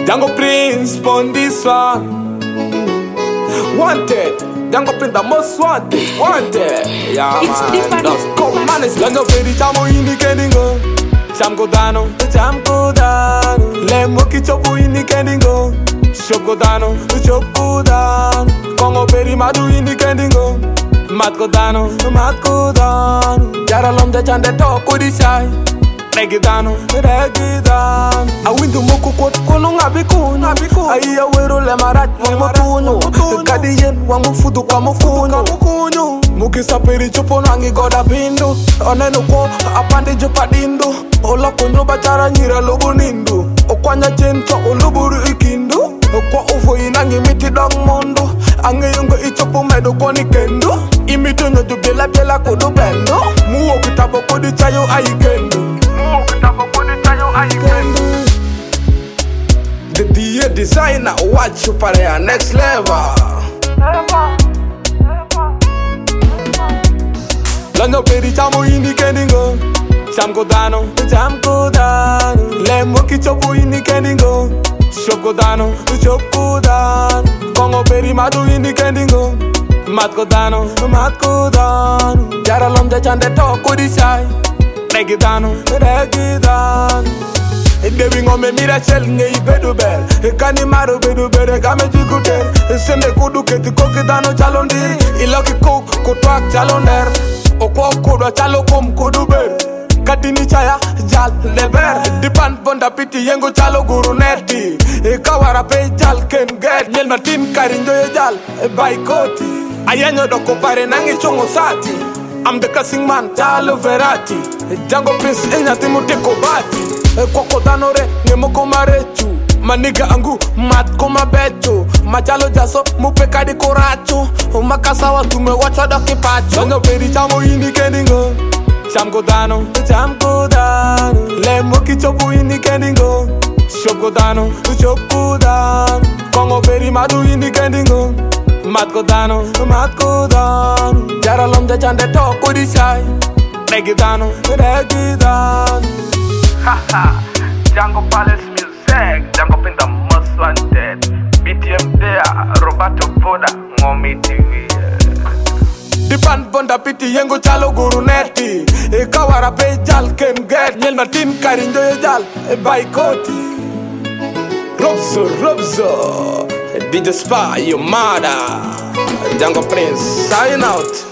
Django Prince on this one. Wanted. Django Prince the most wanted. Wanted. Yeah, It's man. different. Let's go, man. It's Django Prince. Chamo indicandingo. Chamgo dano. Chamgo dano. Lemo kichopu indicandingo. Shoko dano. Shoko dano. Kongo peri madu indicandingo. Matko dano. Matko dano. Jara lomja chande toko di shai. Regidano, regidano. I win the moko kot kono ngabikuno. Aiya wero le marat mo tuno. Kadi yen wangu fudu kamo kunyo. Muki sapiri chopo nangi goda bindu. Oneno ko apande jopadindo. Ola konyo bachara nyira lobo nindu. Okwanya chento oluburu ikindu. Okwa ufo inangi miti dog mondo. Ange yungo ichopo medo koni kendo. Imito nyo jubela bela kodo bendo. Muo kitabo kodi chayo ayikendo. The DA designer, watch you for the next level. Lando peri chamo indicandingo. Chamgo dano, chamgo dano. Lemo kichopu indicandingo. Shoko dano, shoko dano. Kongo peri madu indicandingo. Matko dano, matko dano. Jara lomja chande toko di shai. Regidano, regidano. Dewi ngome mira chel nge bedu bel. Kani maru bedu bere kame jikuter. Sende kudu keti koki dano chalondiri. Iloki kok kutwak chalonder. Okwa kudwa chalo kum kudu ber. Katini chaya jal leber. Dipan bonda piti yengo chalo guru neti. Kawara pe jal ken get. Nyel matin karinjo ye jal baikoti. Ayanyo doko pare nangi chongo sati. I'm the casting man, Talo Verati. Django Prince, enyatimu teko bati. Koko danore, ngemoko marechu. Maniga angu, mat koma becho. Machalo jaso, mupeka di koracho. Makasawa tume wacha doki pacho. Django peri chamo indicandingo. Chamgo dano, chamgo dano. Lemo kichopu indicandingo. Shoko dano, shoko dano. Kongo peri madu indicandingo. Matko dano, matko dano. Jara lomja chande toko di shai. Regidano, regidano. Haha, Django Palace Music, Django Pin the most wanted. BTM there, Roberto Boda, Ngomi TV. Dipan bonda piti yengo chalo guru neti. Kawara pe jal ken get. Nyel matin karinjo ye jal baikoti. Robzo, DJ Spy, your mother. Django Prince, sign out.